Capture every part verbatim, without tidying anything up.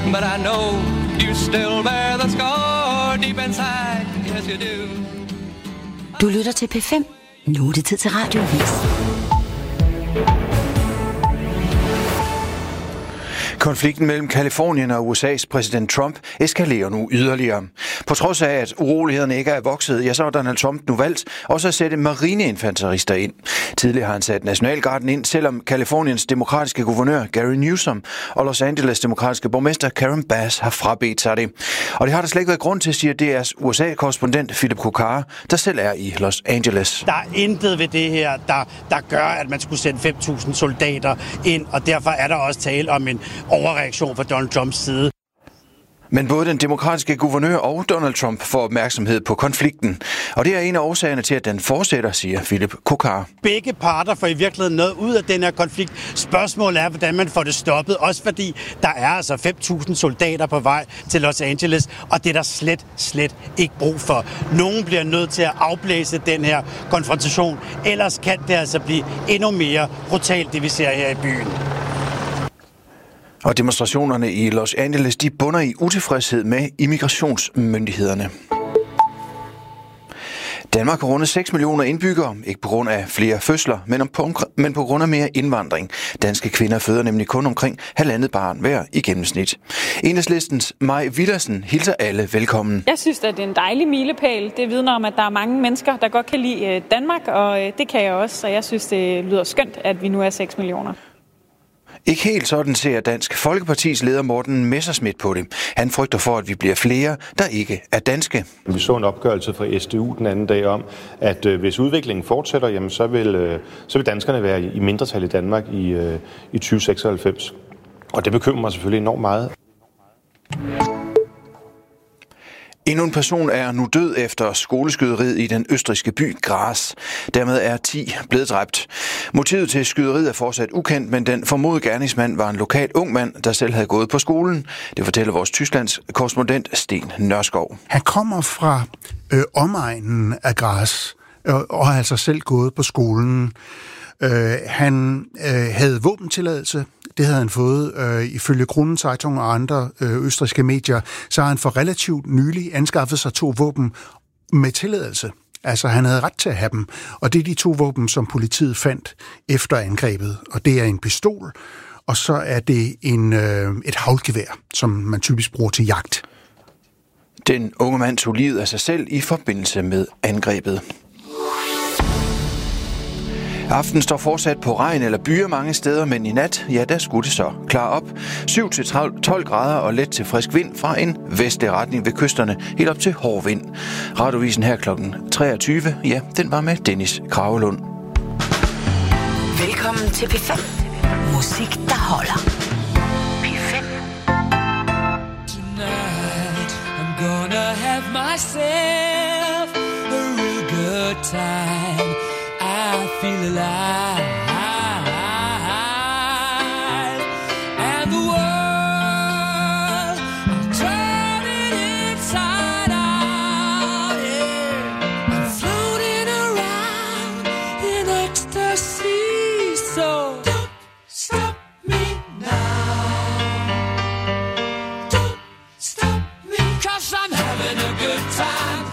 but I know you still bear the scar deep inside. Yes, you do. Du lytter til P fem. Nu er det tid til Radioavis. Konflikten mellem Californien og U S A's præsident Trump eskalerer nu yderligere. På trods af, at urolighederne ikke er vokset, ja, så har Donald Trump nu valgt også at sætte marineinfanterister ind. Tidligere har han sat Nationalgarden ind, selvom Californiens demokratiske guvernør Gary Newsom og Los Angeles demokratiske borgmester Karen Bass har frabedt sig det. Og det har der slet ikke været grund til, siger D R's U S A-korrespondent Philip Kokara, der selv er i Los Angeles. Der er intet ved det her, der, der gør, at man skulle sende fem tusind soldater ind, og derfor er der også tale om en overreaktion fra Donald Trumps side. Men både den demokratiske guvernør og Donald Trump får opmærksomhed på konflikten. Og det er en af årsagerne til, at den fortsætter, siger Philip Kokar. Begge parter får i virkeligheden noget ud af den her konflikt. Spørgsmålet er, hvordan man får det stoppet. Også fordi der er altså fem tusind soldater på vej til Los Angeles, og det er der slet, slet ikke brug for. Nogen bliver nødt til at afblæse den her konfrontation. Ellers kan det altså blive endnu mere brutalt, det vi ser her i byen. Og demonstrationerne i Los Angeles, de bunder i utilfredshed med immigrationsmyndighederne. Danmark har rundet seks millioner indbyggere, ikke på grund af flere fødsler, men på, men på grund af mere indvandring. Danske kvinder føder nemlig kun omkring halvandet barn hver i gennemsnit. Enhedslistens Mai Villadsen hilser alle velkommen. Jeg synes, at det er en dejlig milepæl. Det vidner om, at der er mange mennesker, der godt kan lide Danmark, og det kan jeg også. Så jeg synes, det lyder skønt, at vi nu er seks millioner. Ikke helt sådan ser Dansk Folkepartis leder Morten Messerschmidt på det. Han frygter for, at vi bliver flere, der ikke er danske. Vi så en opgørelse fra S D U den anden dag om, at øh, hvis udviklingen fortsætter, jamen, så, vil, øh, så vil danskerne være i mindretal i Danmark i, øh, i tyve seksoghalvfems. Og det bekymrer mig selvfølgelig enormt meget. Endnu en person er nu død efter skoleskyderiet i den østrigske by Graz. Dermed er ti blevet dræbt. Motivet til skyderiet er fortsat ukendt, men den formodede gerningsmand var en lokal ung mand, der selv havde gået på skolen. Det fortæller vores Tysklands korrespondent Sten Nørskov. Han kommer fra øh, omegnen af Graz og, og har altså selv gået på skolen. Øh, han øh, havde våbentilladelse. Det havde han fået øh, ifølge Kronen Zeitung og andre øh, østrigske medier. Så har han for relativt nylig anskaffet sig to våben med tilladelse. Altså han havde ret til at have dem. Og det er de to våben, som politiet fandt efter angrebet. Og det er en pistol, og så er det en, øh, et haglgevær, som man typisk bruger til jagt. Den unge mand tog livet af sig selv i forbindelse med angrebet. Aften står fortsat på regn eller byer mange steder, men i nat, ja, der skulle det så klare op. syv til tolv grader og let til frisk vind fra en vestlig retning ved kysterne, helt op til hård vind. Radioavisen her klokken treogtyve, ja, den var med Dennis Kragelund. Velkommen til P fem. Musik, der holder. P fem. Tonight, I'm gonna have myself a real good time. I feel alive, and the world, I'm turning inside out, yeah. I'm floating around in ecstasy, so don't stop me now. Don't stop me, 'cause I'm having a good time.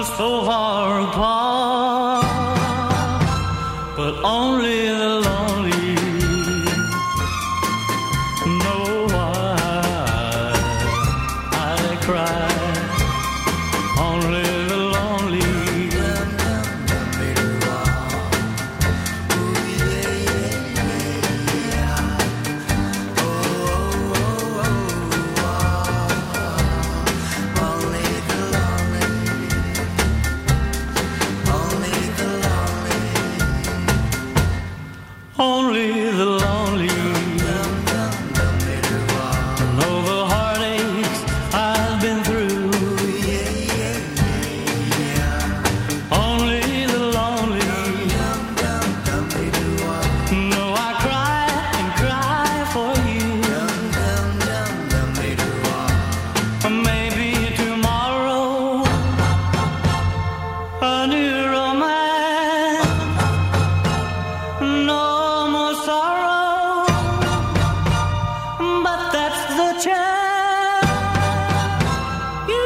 so far apart, but only the lonely know why I cry. Only the lonely. Only the lonely know the heartaches I've been through. Only the lonely know I cry and cry for you. Maybe tomorrow a new romance. No more sorrow, but that's the chance you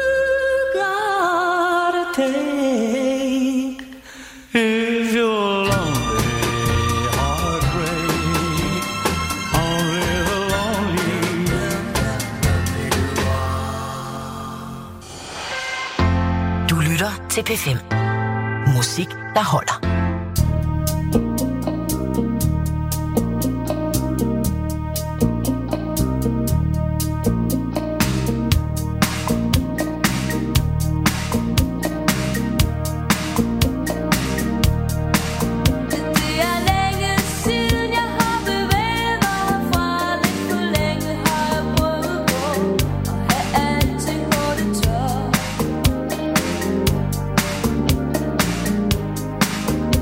gotta take. If you're lonely, heartbreak, only the lonely. Du lytter til P fem. Musik, der holder. Det er længe siden jeg har bevæget mig herfra. Lidt for længe har jeg prøvet på at have alting på det tør.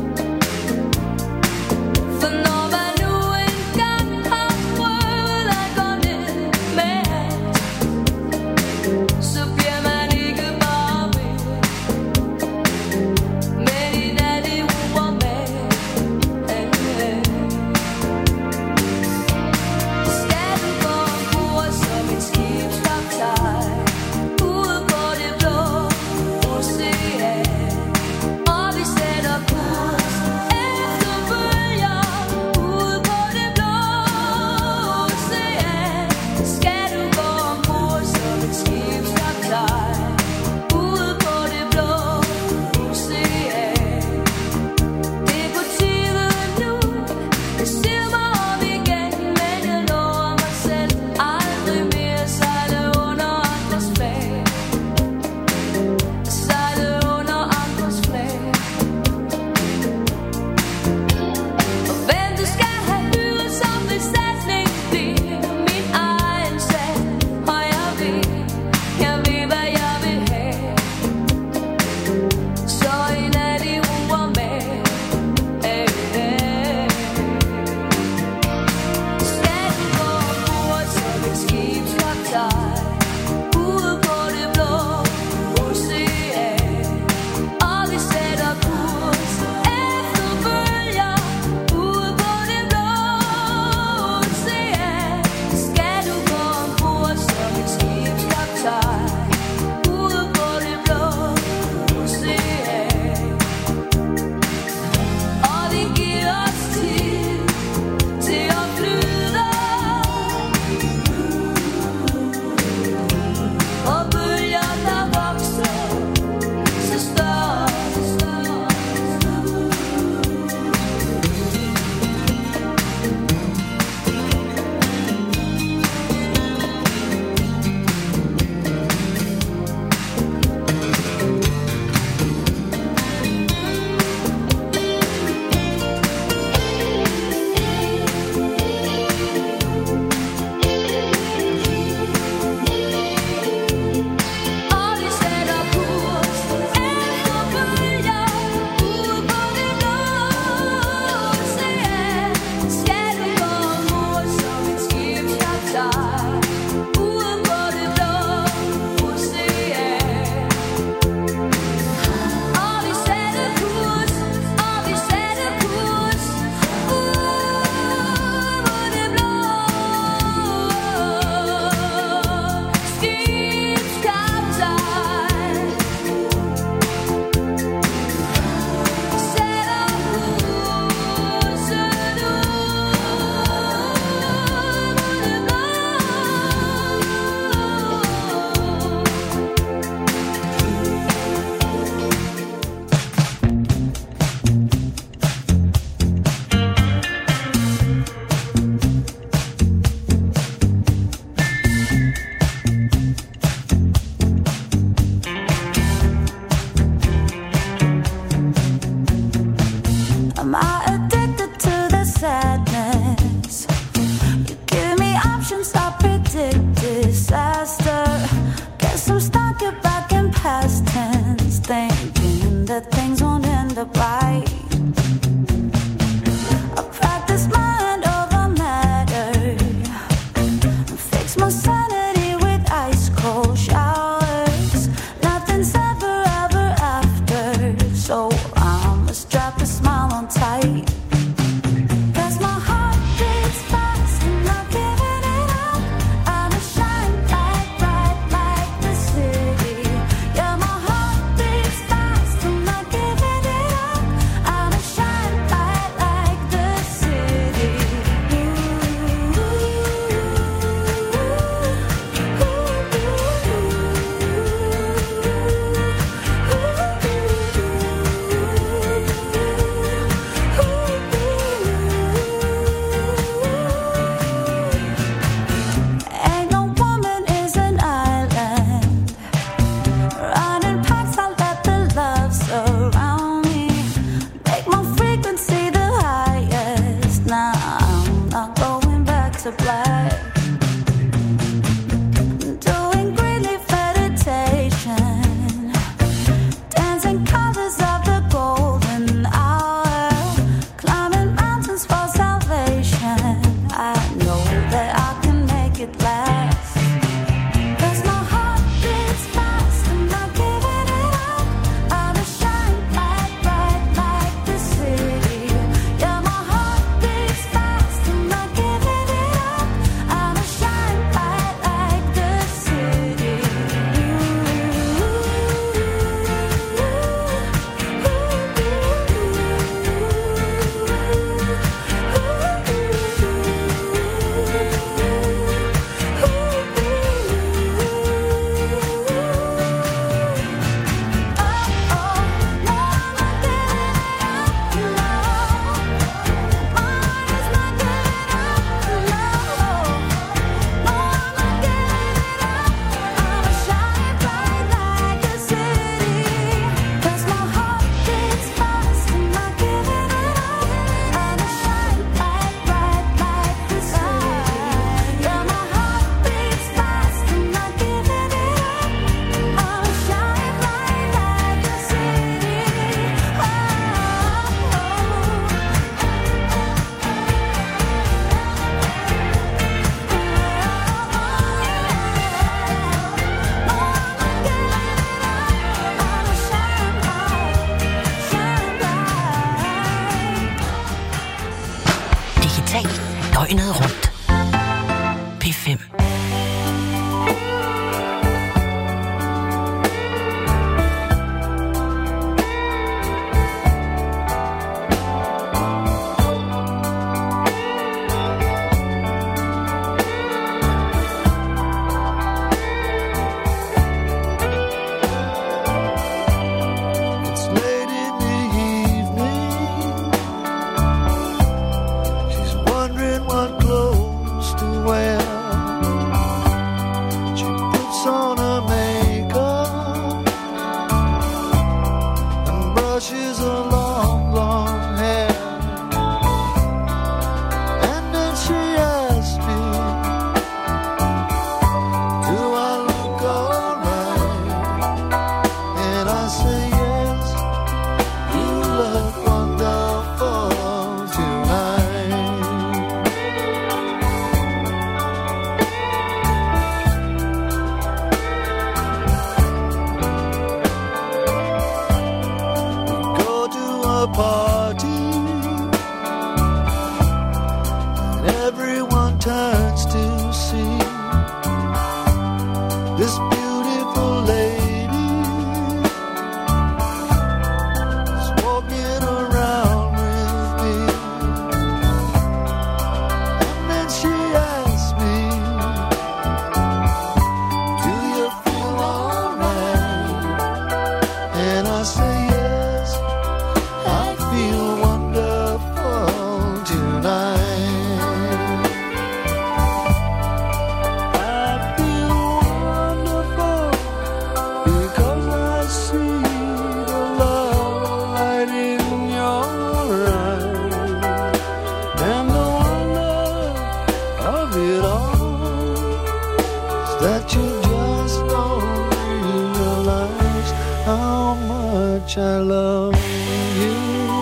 I addicted to the sadness? You give me options, I predict disaster. Guess I'm stuck here back in past tense, thinking that things won't end up right. I practice mind over matter, fix my sanity with ice cold showers. Nothing's ever ever after, so I must drop a smile on tight. Cause my heart beats fast and I'm giving it up. I'ma shine bright, bright like the city. Yeah, my heart beats fast and I'm giving it up. I'ma shine bright like the city. Ain't no woman is an island. Running packs, I let the love surround me. Make my frequency the highest. Now I'm not going back to black. Doing greatly meditation, dancing colors of the golden hour, climbing mountains for salvation. I know that I can make it last. Cause my heart beats fast and I'm giving it up. I'ma shine bright, bright like the city. Yeah, my heart beats fast and I'm giving it up. I'ma shine bright like the city. Digitalt døgnet rundt. P fem. It's late in the evening. She's wondering what clothes much I love you.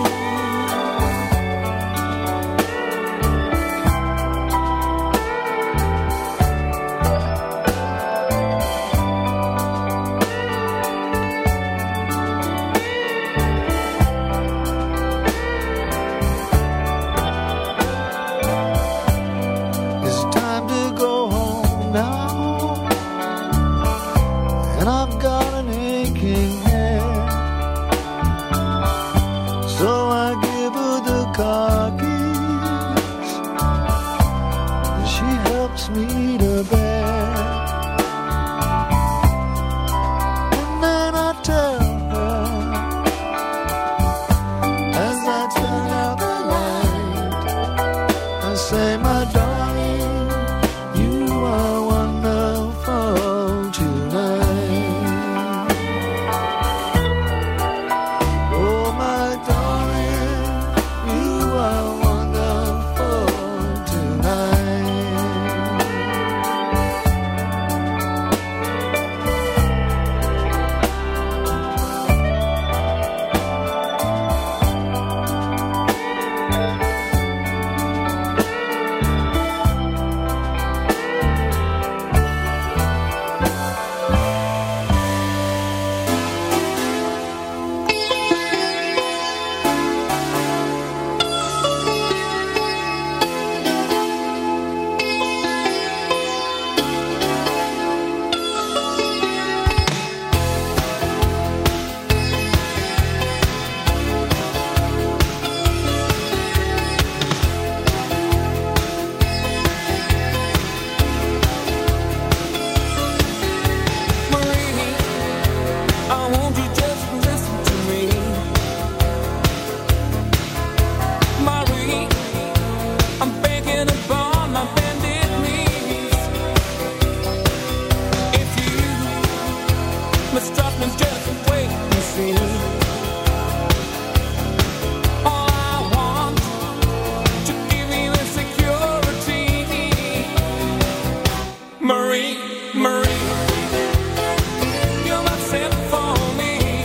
It's time to go home now, and I've got an aching head. So I give her the car keys, and she helps me to bed. And then I tell her, as I turn out the light, I say, my darling, you are wonderful tonight. Oh, my darling, you are wonderful tonight. Marie, Marie, you're not sent for me.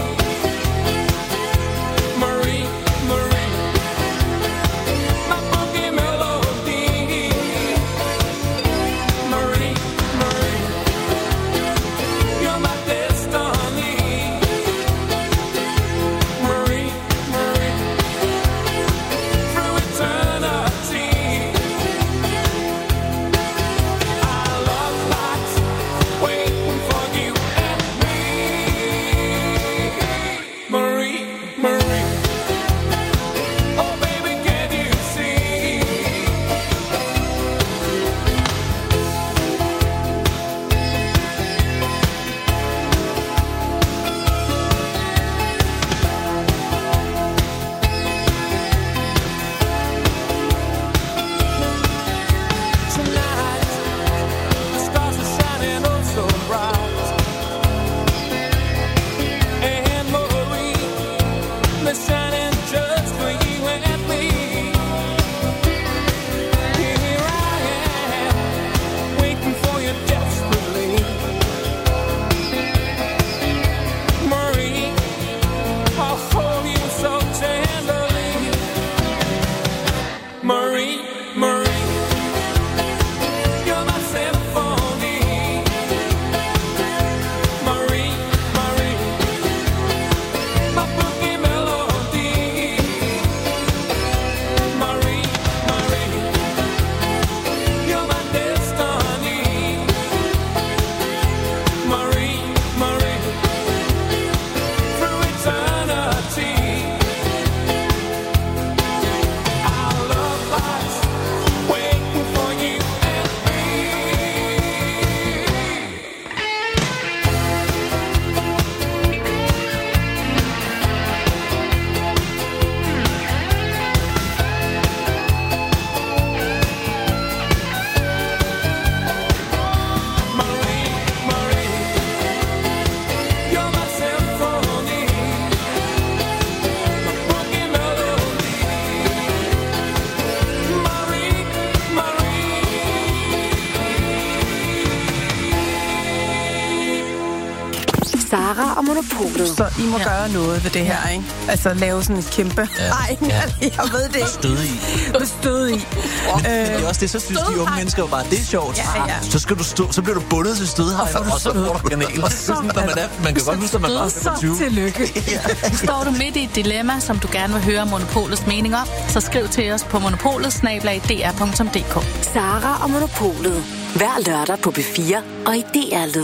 Sara og Monopolet. Så I må ja. gøre noget ved det her, ikke? Altså lave sådan et kæmpe... Ja. Ej, Ja. jeg ved det ikke. Støde i. Med støde i. Men det er også det, så synes de unge mennesker jo bare, det er sjovt. Ja, ja. Så, skal du stå, så bliver du bundet til stødhegn, og så får du kanel. Og så sådan, når man, er, man kan godt huske, at man bare er femogtyve. Så tillykke. Ja. Står du midt i et dilemma, som du gerne vil høre Monopolets mening om, så skriv til os på monopolet snabel-a d r punktum d k. Sara og Monopolet. Hver lørdag på B fire og i D R-lyd.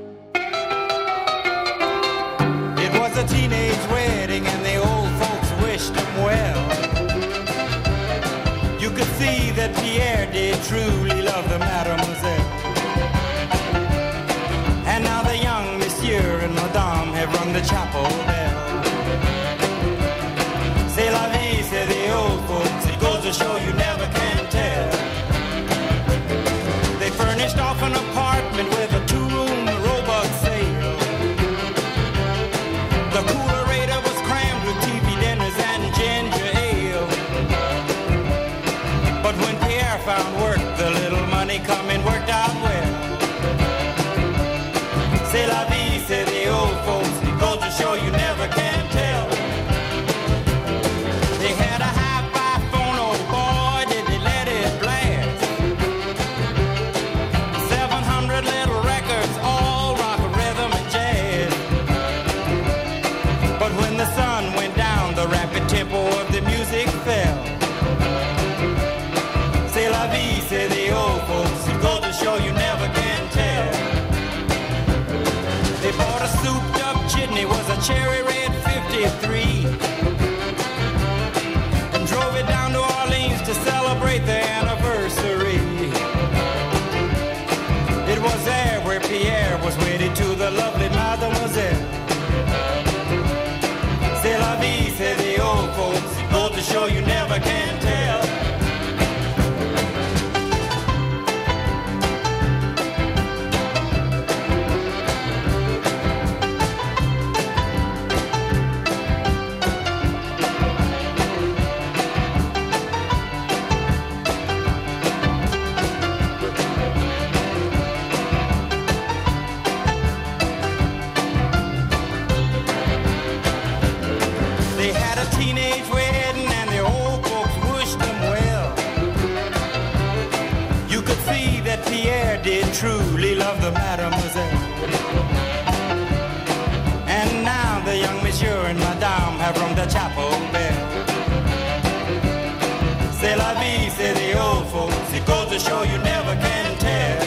It was a teenage wedding and the old folks wished them well. You could see that Pierre did truly love the mademoiselle. And now the young monsieur and madame have rung the chapel bell. C'est la vie, say the old folks. It goes to show you never can tell. They furnished off an apartment with a two-room robot sale. The coolerator was crammed with T V dinners and ginger ale. But when Pierre found work, the little money coming worked out well. C'est la vie, say the old folks. It goes to show you never can tell. They had a hi-fi phone, oh boy, did they let it blast. seven hundred little records, all rock, rhythm, and jazz. But when the sun went down, the rapid tempo of the music fell. C'est la vie, say the old folks. It goes to show you never can tell. They bought a souped-up chitney, was a cherry red fifty-three, and drove it down to Orleans to celebrate the anniversary. It was there where Pierre was wedded to the lovely mademoiselle. C'est la vie, say the old folks. It goes to show you never can tell. They had a teenage wedding and the old folks wished them well. You could see that Pierre did truly love the mademoiselle. And now the young monsieur and madame have rung the chapel bell. C'est la vie, say the old folks. It goes to show you never can tell.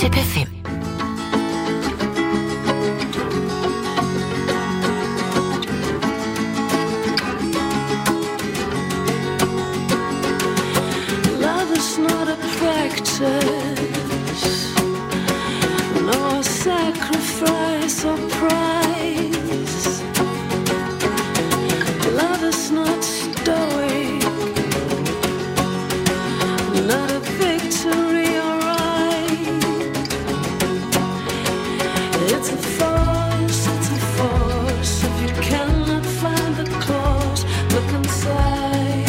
til P fem. Love is not a practice, nor a sacrifice or price. Love is not stoic, not a victory or right. It's a force, it's a force. If you cannot find the cause, look inside.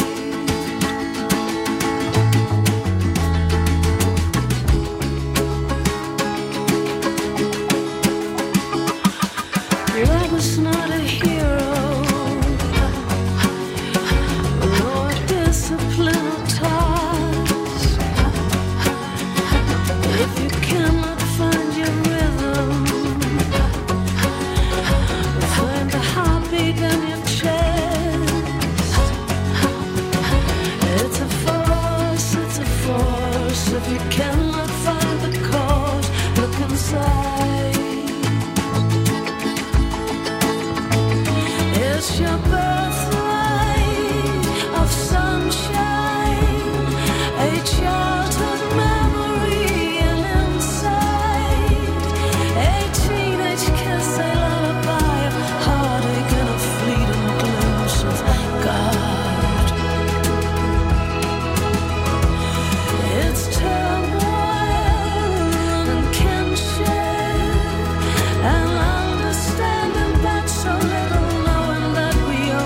Love is not a hero, nor discipline or task. If you cannot find your rhythm, find the heartbeat in your chest. It's a force, it's a force. If you cannot find the cause, look inside. It's your birthright of sunshine, a childhood memory and insight, a teenage kiss, a lullaby, a heartache and a fleeting glimpse of God. It's turmoil and kinship and understanding that so little, knowing that we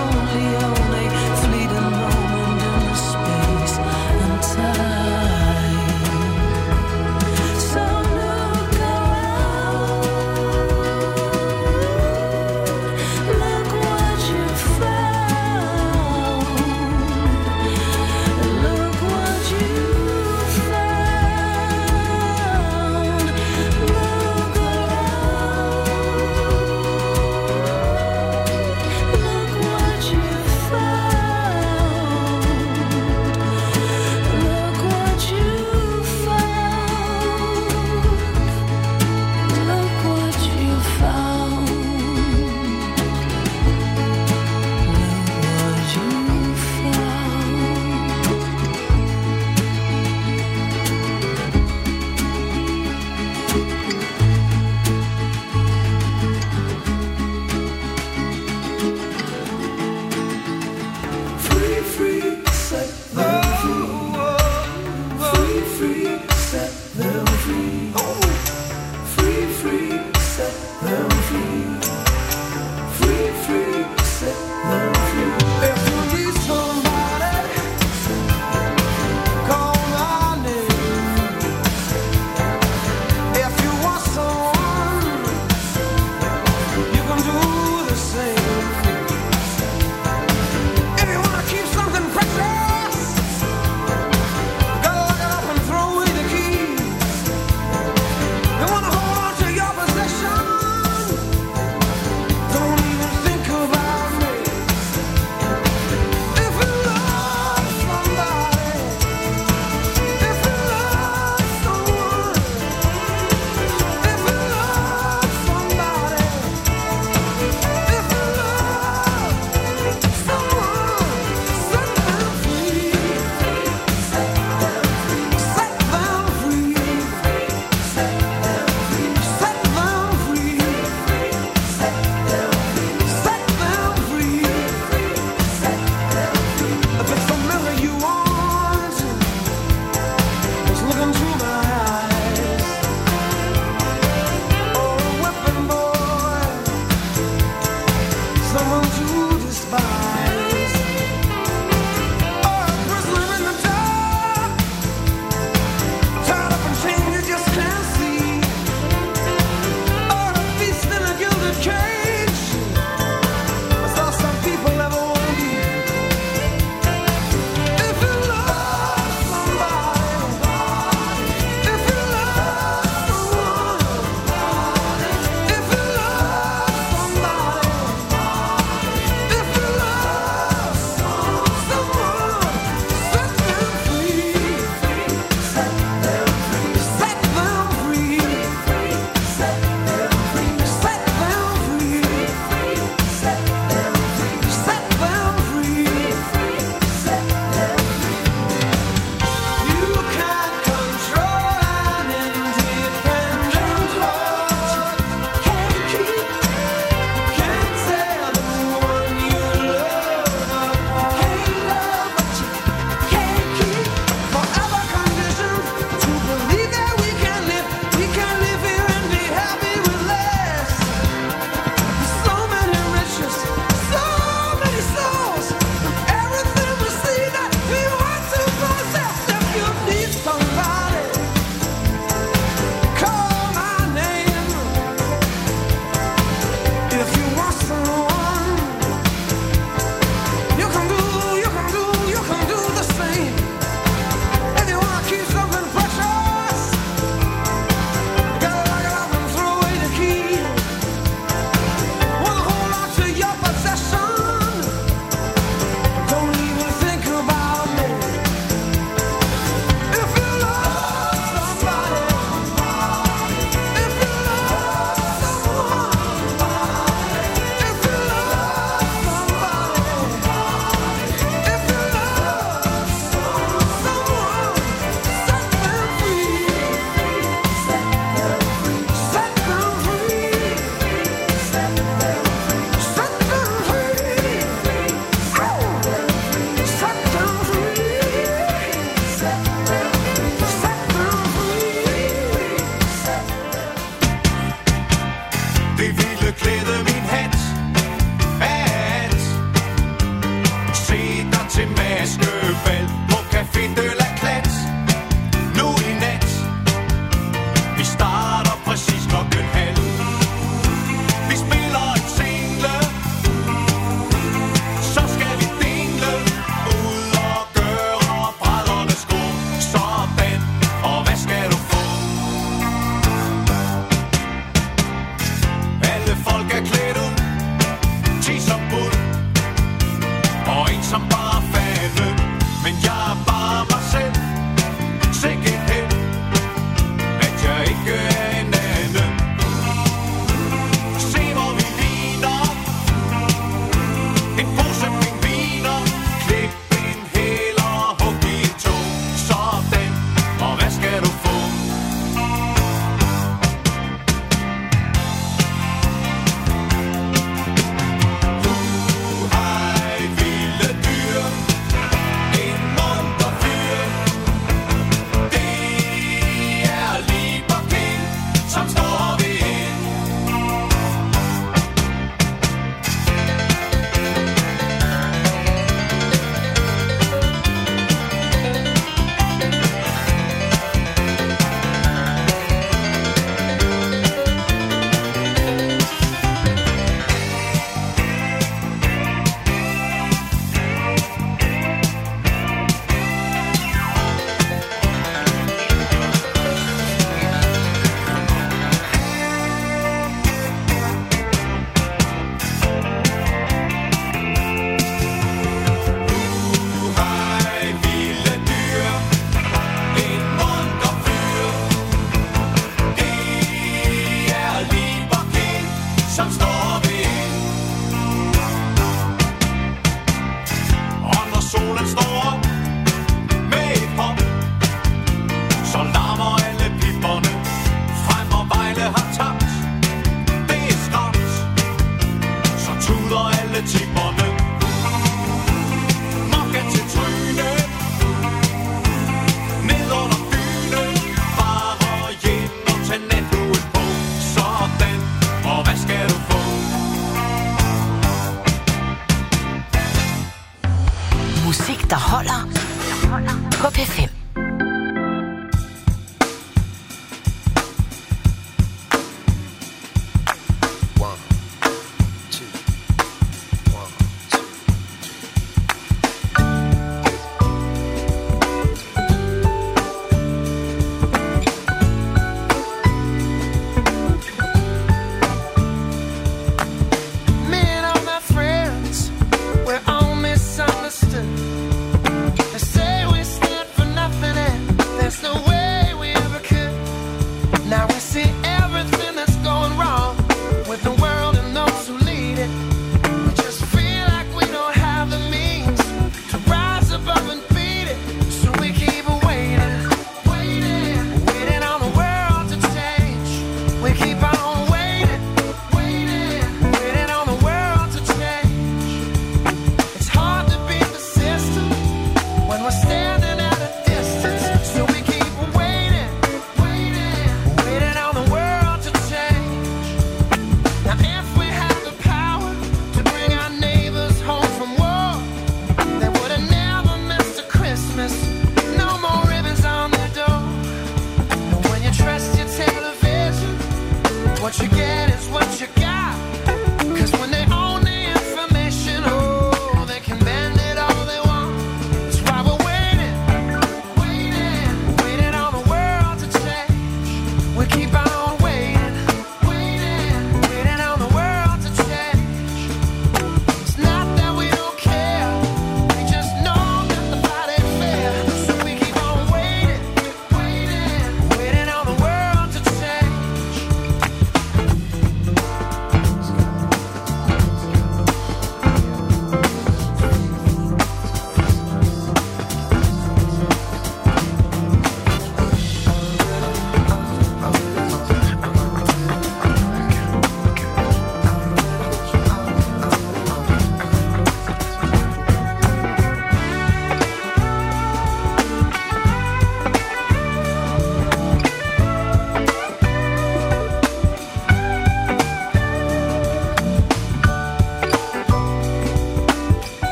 juleklæde min hat. Hat. Se dig til maskebal på Café de la Clat. Nu i nat. Vi starter præcis klokken halv. Vi spiller et single. Så skal vi dingle ud og gøre brædderne sko. Sådan, og hvad skal du få? Alle folk er klædt ud. Ti som bund. Og en som bare fande. Men jeg er bare mig selv. Sikkert held, at jeg ikke er en anden. Se hvor vi ligner. En pose pingviner. Klip en hæl og hug i en tog. Sådan, og hvad skal du få? Hej, vilde dyr. En munter fyr. Det er Lieber King, som står ved en. Hej, vilde dyr. En munter fyr. Det er Lieber King, som står ved en. Og når solen står op med et hop, så larmer alle pipperne. Frem og Vejle har tabt. Det er skræmt. Så tuder alle tipperne. Mokka til tryne. Ned under dyne. Bare hjem og tag nattuen på. Sådan, og hvad skal du få? Musik, der holder på P fem. Me and all my friends, we're all misunderstood. They say we stand for nothing.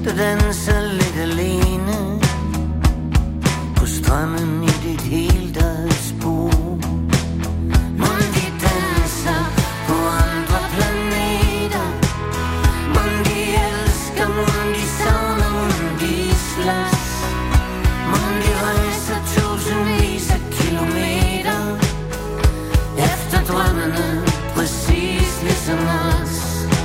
der danser lidt alene på stranden i dit helt eget spor. Mon de danser på andre planeter, mon de elsker, mon de savner, mon de slås, mon de rejser tusindvis af kilometer efter drømmene, præcis ligesom os.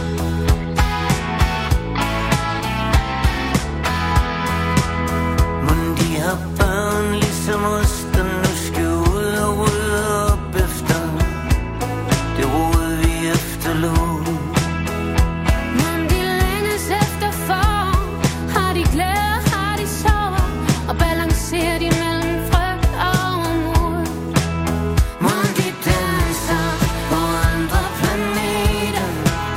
Har børn ligesom os, der nu skal ud og rydde op efter det rod, vi efterlod. Men de længes efter for, har de glæder, har de sorg, og balancerer de mellem frygt og mod. Mon de danser på andre planeter,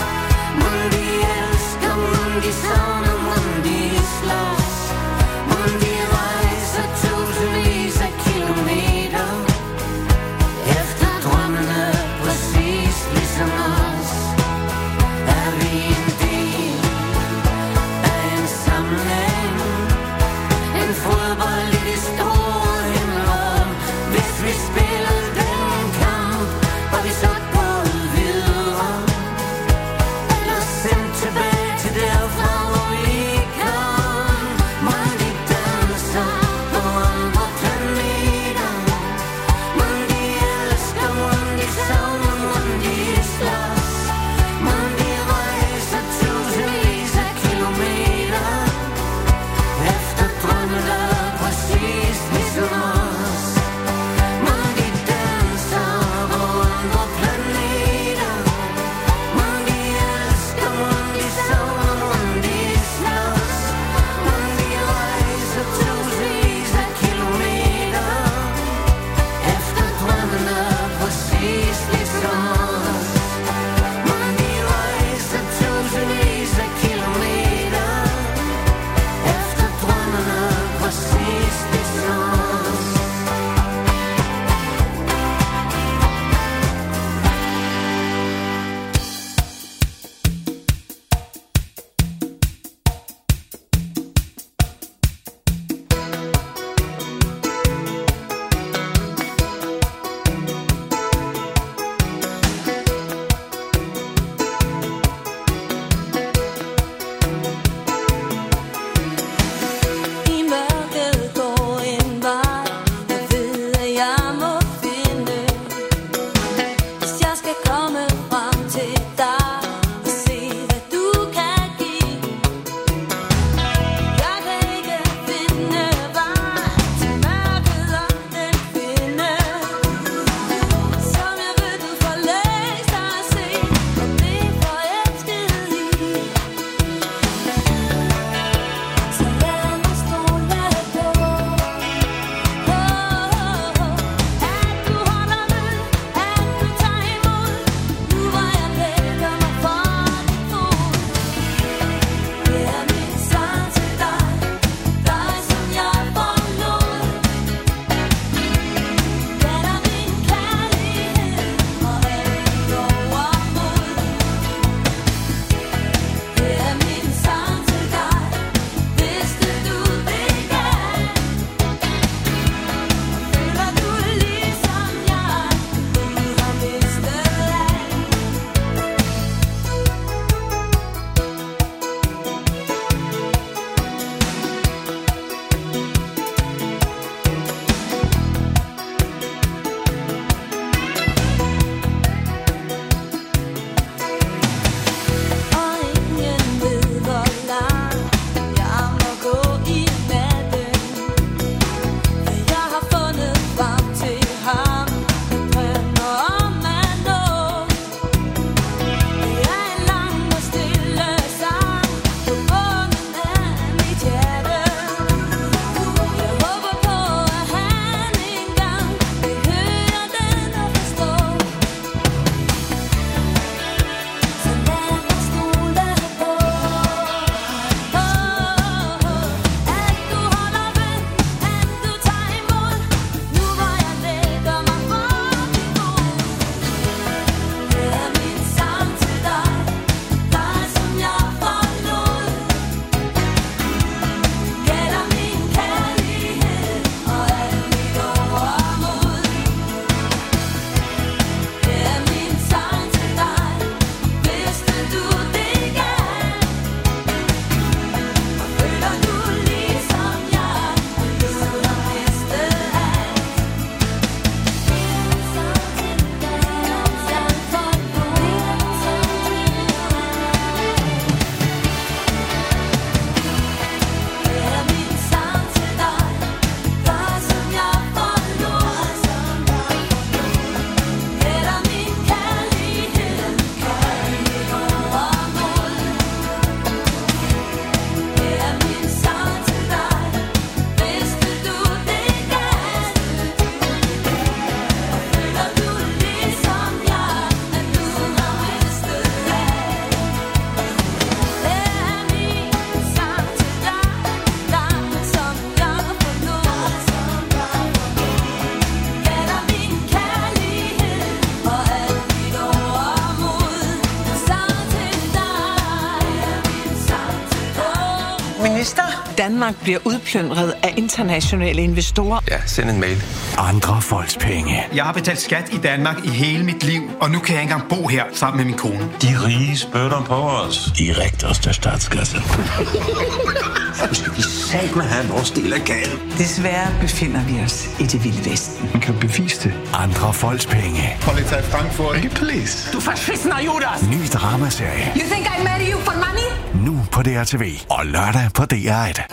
Investor. Danmark bliver udplyndret af internationale investorer. Ja, send en mail. Andre folks penge. Jeg har betalt skat i Danmark i hele mit liv, og nu kan jeg ikke engang bo her sammen med min kone. De rige spytter på os. I rigterste statskasse. Nu skal vi satme have vores del af gaden. Desværre befinder vi os i det vilde vesten. Man kan bevise det. Andre folks penge. Polizei Frankfurt. Hey, police. Du verschissener Judas! Ny dramaserie. You think I marry you for money? Nu på D R T V og lørdag på D R et.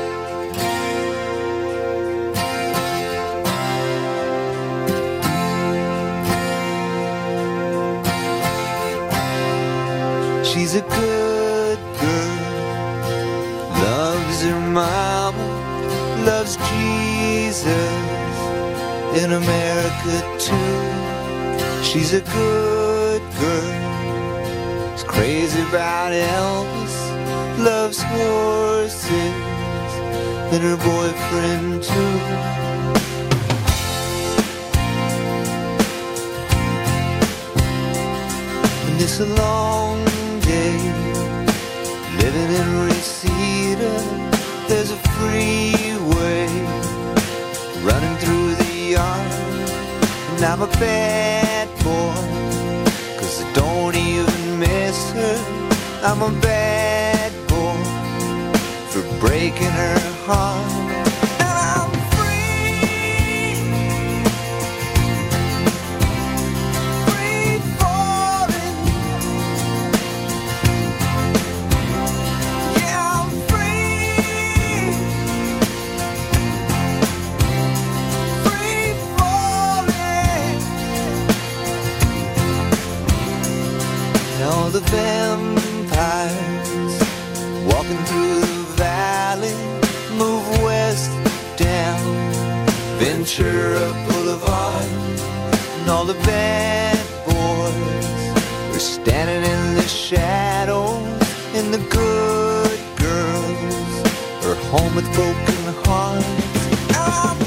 She's a good girl, loves her mama, loves Jesus in America too. She's a good girl, is crazy about Elvis, loves horses and her boyfriend too. And it's a long day living in Reseda. There's a freeway running through the yard, and I'm a bad boy, 'cause I don't even miss her. I'm a bad boy for breaking her heart. All the vampires walking through the valley move west down Ventura Boulevard, and all the bad boys are standing in the shadows, and the good girls are home with broken hearts. I'm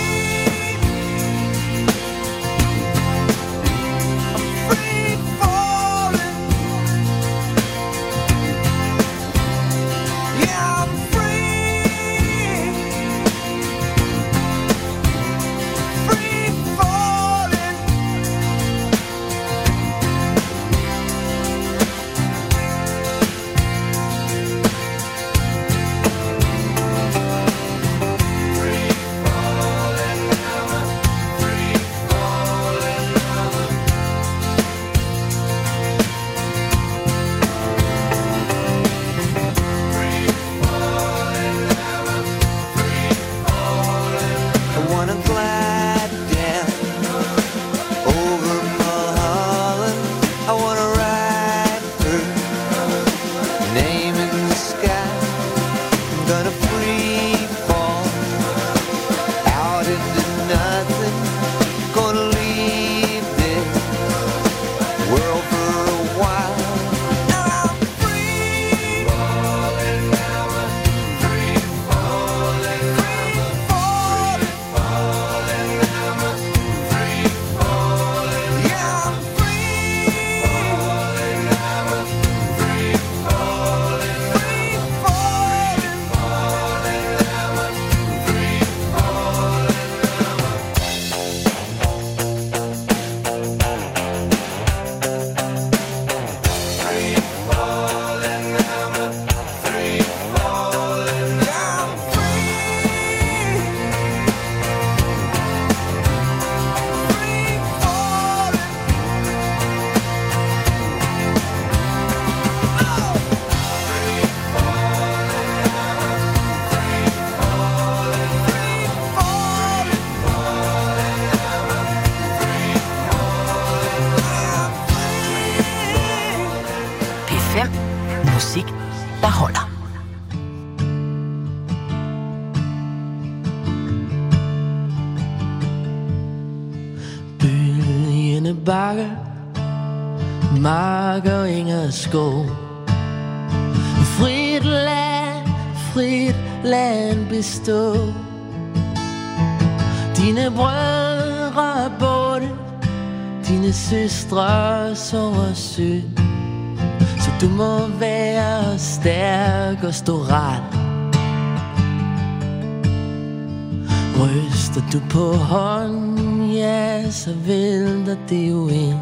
Musik, der holder. Bølgende bakker, marker, enge skov. Frit land, frit land bestå. Dine brødre er borte, dine søstre sover sødt. Så du må være stærk og stå ret. Ryster du på hånden, ja, så vælter det jo ind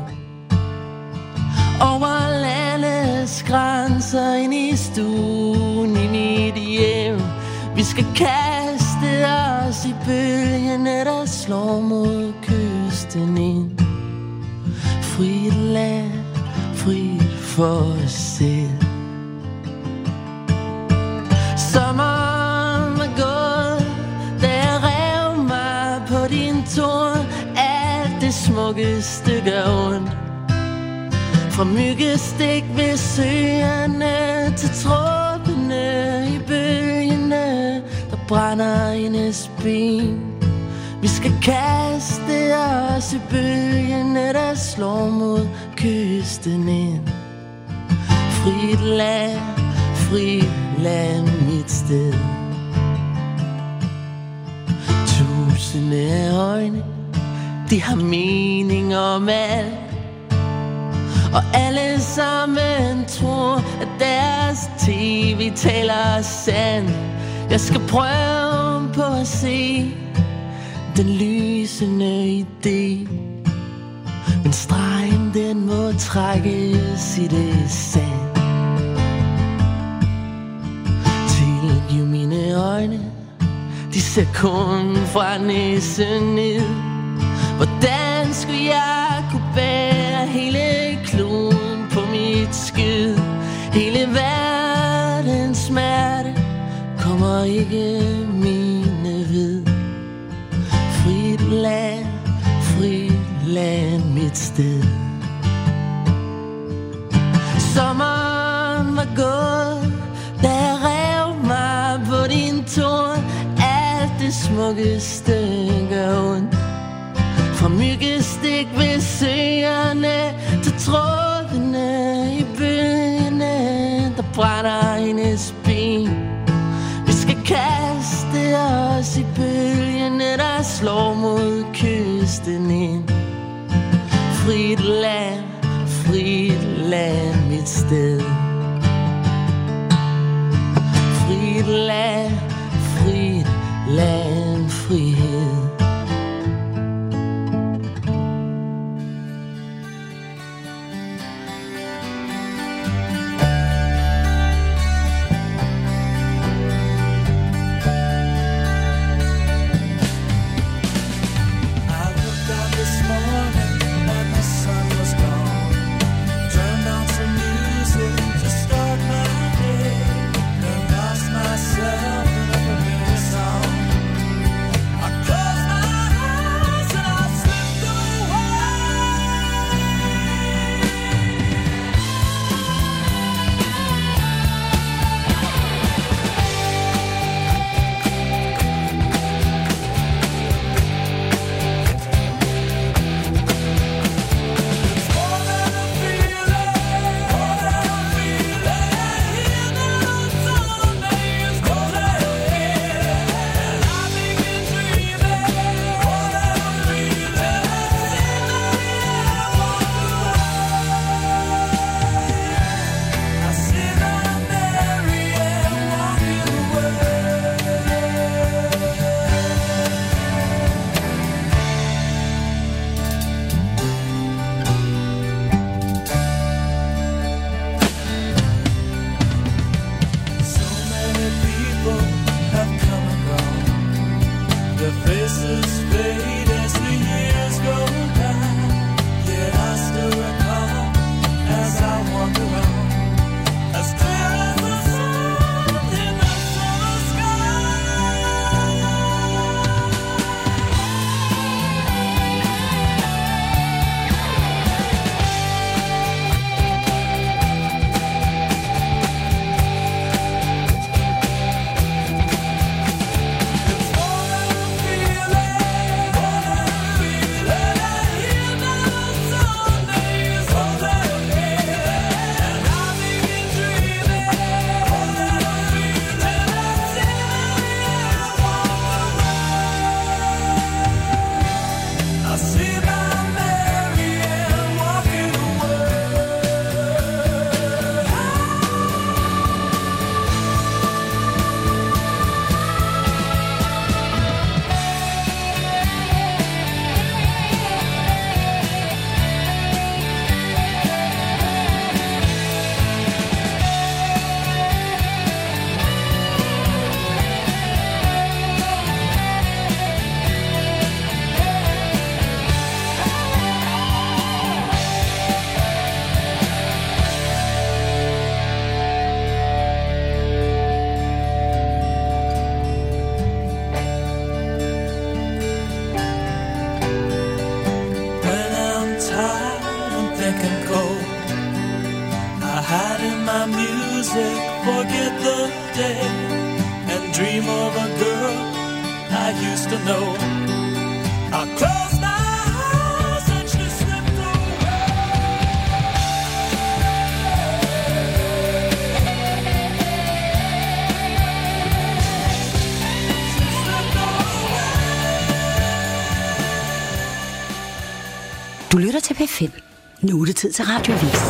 over landets grænser, ind i stuen, i mit hjem. Vi skal kaste os i bølgene, der slår mod kysten ind. Frit land, frit for os selv. Sommeren var gået, da jeg rev mig på din torn. Alt det smukkeste gør ondt. Fra myggestik ved søerne til tråbene i bølgene, der brænder hendes ben. Vi skal kaste os i bølgene, der slår mod kysten ind. Frit land, frit land, mit sted. Tusinde af øjne, de har mening om alt, og alle sammen tror, at deres tv taler sandt. Jeg skal prøve på at se den lysende idé, men stregen den må trækkes i det sand. Tilgiv mine øjne, de ser kun fra næsen ned. Hvordan skulle jeg kunne bære hele kloden på mit skid? Hele verdens smerte kommer ikke mine ved. Frit land, frit land, mit sted. Sommeren var gået, da jeg rev mig på din torn. Alt det smukkeste gør ondt. Fra myggestik ved søerne til trådene i bølgene, der brænder hendes ben. Vi skal kaste os i bølgene, der slår mod kysten ind. Frit land, frit land, mit sted. Frit land, frit land, frihed. Myself in a familiar song. I close music, forget the day, and dream of a girl I used to know. I close my eyes and she slipped away. She slipped away. Du lytter til P fem. Nu er det tid til Radioavis.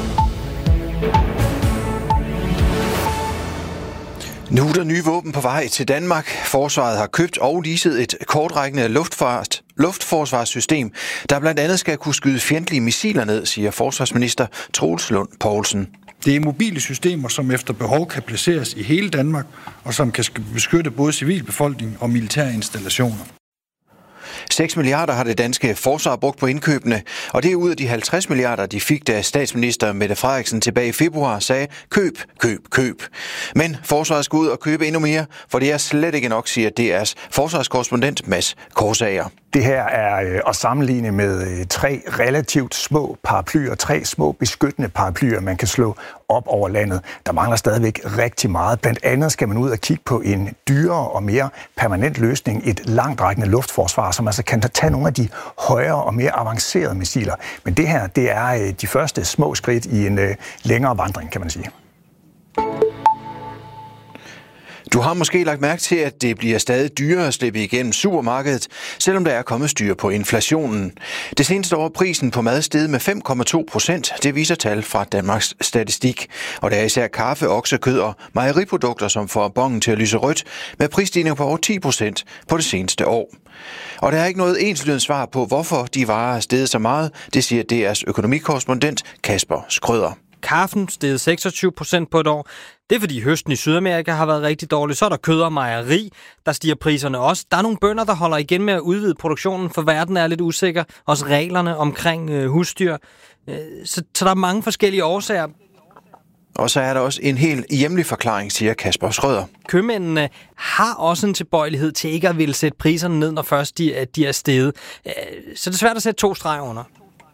Nu er der nye våben på vej til Danmark. Forsvaret har købt og leaset et kortrækkende luftfart, luftforsvarssystem, der blandt andet skal kunne skyde fjendtlige missiler ned, siger forsvarsminister Troels Lund Poulsen. Det er mobile systemer, som efter behov kan placeres i hele Danmark, og som kan beskytte både civilbefolkning og militære installationer. seks milliarder har det danske forsvar brugt på indkøbene, og det er ud af de halvtreds milliarder, de fik, da statsminister Mette Frederiksen tilbage i februar sagde, køb, køb, køb. Men forsvaret skal ud og købe endnu mere, for det er slet ikke nok, siger D R's forsvarskorrespondent Mads Korsager. Det her er at sammenligne med tre relativt små paraplyer, tre små beskyttende paraplyer, man kan slå op over landet. Der mangler stadigvæk rigtig meget. Blandt andet skal man ud og kigge på en dyrere og mere permanent løsning, et langtrækkende luftforsvar, som altså kan tage nogle af de højere og mere avancerede missiler. Men det her, det er de første små skridt i en længere vandring, kan man sige. Du har måske lagt mærke til, at det bliver stadig dyrere at slippe igennem supermarkedet, selvom der er kommet styr på inflationen. Det seneste år er prisen på mad steget med fem komma to procent. Det viser tal fra Danmarks Statistik. Og der er især kaffe, oksekød og mejeriprodukter, som får bongen til at lyse rødt, med prisstigning på over ti procent på det seneste år. Og der er ikke noget enslydende svar på, hvorfor de varer er steget så meget, det siger D R's økonomikorrespondent Kasper Skrøder. Kaffen steg seksogtyve procent på et år. Det er fordi høsten i Sydamerika har været rigtig dårlig. Så er der kød og mejeri, der stiger priserne også. Der er nogle bønder, der holder igen med at udvide produktionen, for verden er lidt usikker. Også reglerne omkring øh, husdyr. Øh, så, så der er mange forskellige årsager. Og så er der også en helt hjemlig forklaring, siger Kasper Skrøder. Købmændene har også en tilbøjelighed til ikke at ville sætte priserne ned, når først de, de er steget. Øh, så det er svært at sætte to streger under.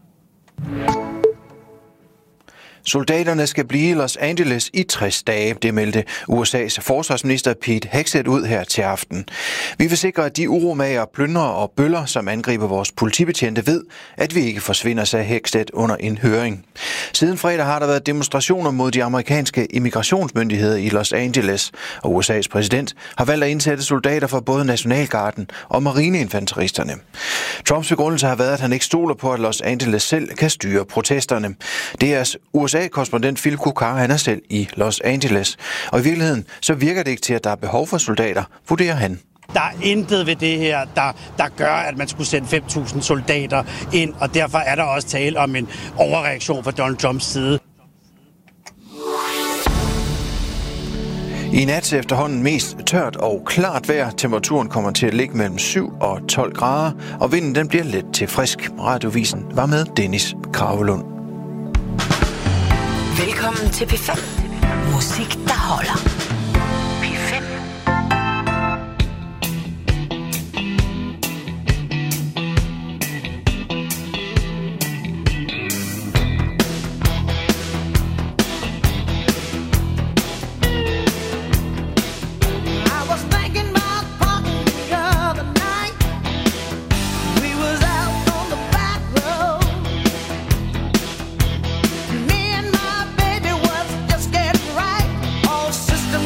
Soldaterne skal blive i Los Angeles i tres dage, det meldte U S A's forsvarsminister Pete Hegseth ud her til aften. Vi vil sikre, at de uromager, plyndrere og bøller, som angriber vores politibetjente, ved, at vi ikke forsvinder, sagde Hegseth under en høring. Siden fredag har der været demonstrationer mod de amerikanske immigrationsmyndigheder i Los Angeles, og U S A's præsident har valgt at indsætte soldater fra både Nationalgarden og marineinfanteristerne. Trumps begrundelse har været, at han ikke stoler på, at Los Angeles selv kan styre protesterne. Det er U S A-korrespondent Phil Kukar, han er selv i Los Angeles. Og i virkeligheden, så virker det ikke til, at der er behov for soldater, vurderer han. Der er intet ved det her, der, der gør, at man skulle sende fem tusind soldater ind, og derfor er der også tale om en overreaktion fra Donald Trumps side. I nat efterhånden mest tørt og klart vejr. Temperaturen kommer til at ligge mellem syv og tolv grader, og vinden den bliver let til frisk. Radiovisen var med Dennis Kravelund. Velkommen til P fem. Musik, der holder. P fem. Sister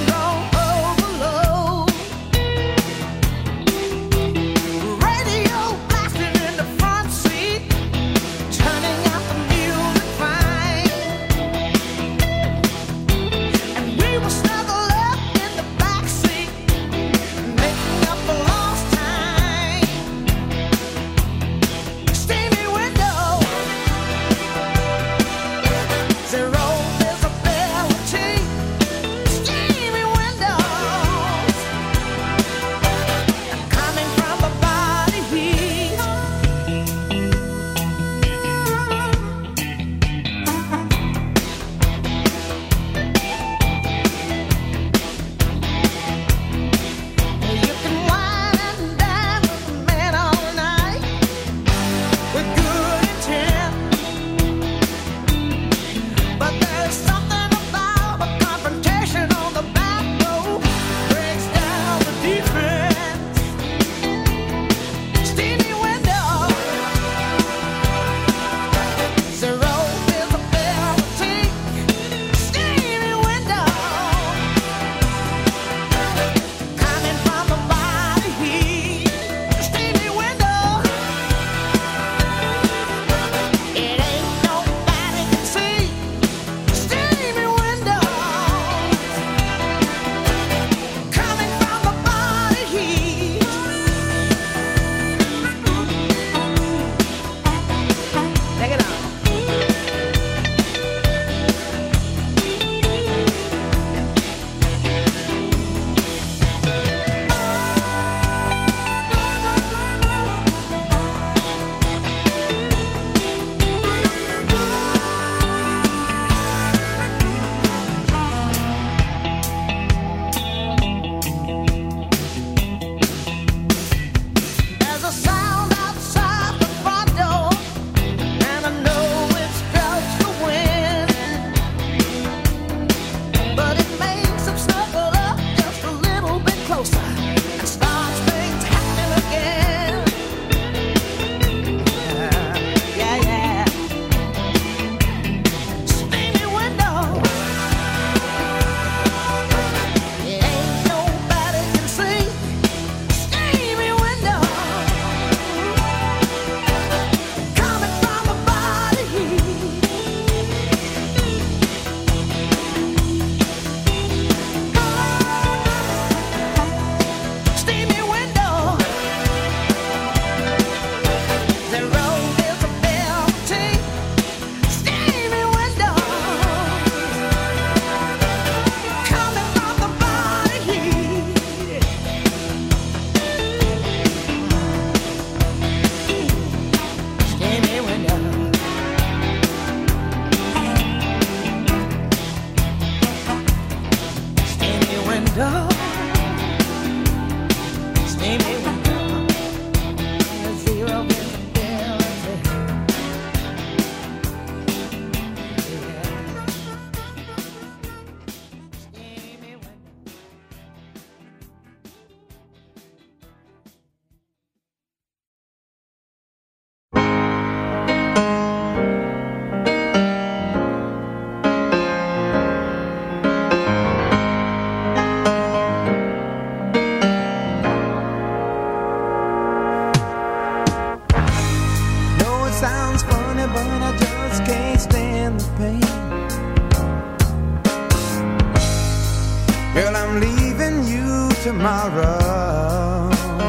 tomorrow.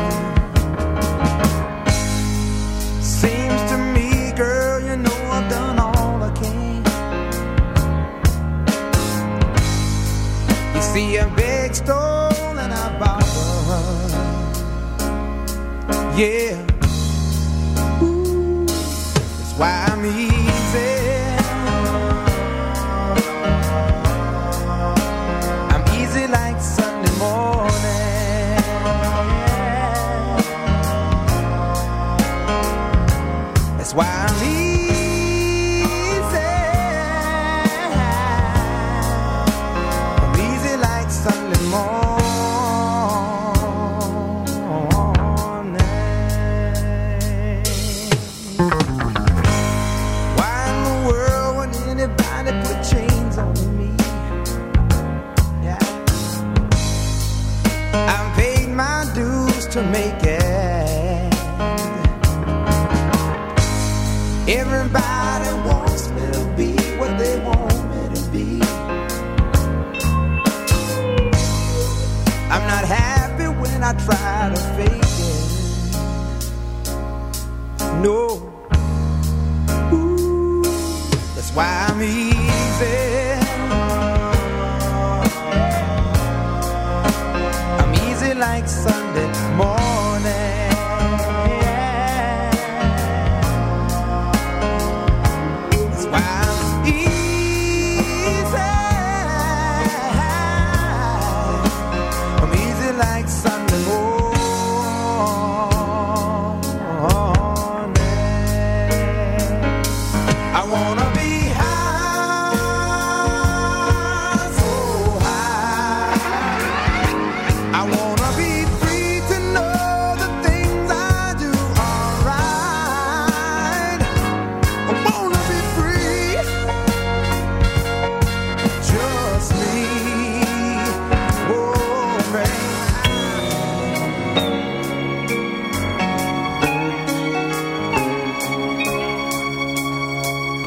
Seems to me, girl, you know I've done all I can. You see, I beg, stole, and I borrowed. Yeah. Ooh, that's why I'm easy. I'm easy like Sunday morning. That's why I'm easy. I'm easy like Sunday morning. To make it. Everybody wants me to be what they want me to be. I'm not happy when I try to fake it. No. Ooh, that's why I'm easy. I'm easy like Sunday morning.